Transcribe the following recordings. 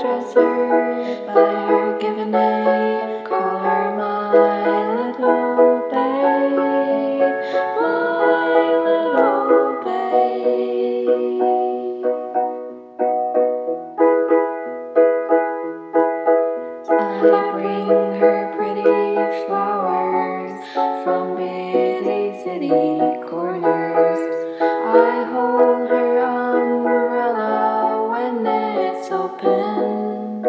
dress her by her given name, call her my little babe, my little babe. I bring her pretty flowers from busy city corners. I hold her umbrella when it's open.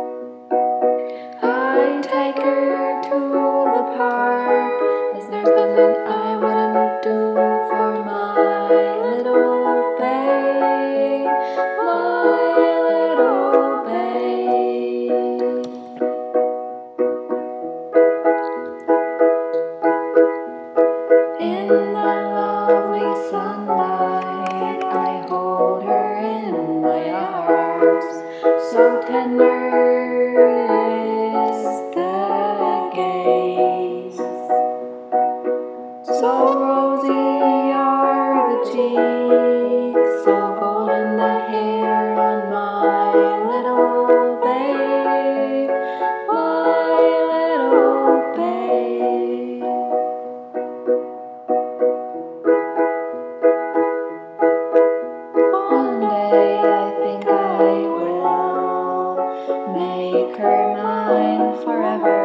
I take her to the park, as there's nothing I wouldn't do for my little babe, my little babe. In the lovely sunlight, I hold her in my arms. So tender is the gaze, so rosy are the cheeks, so golden the hair on my little babe, my little babe. One day I think I will make her mine forever.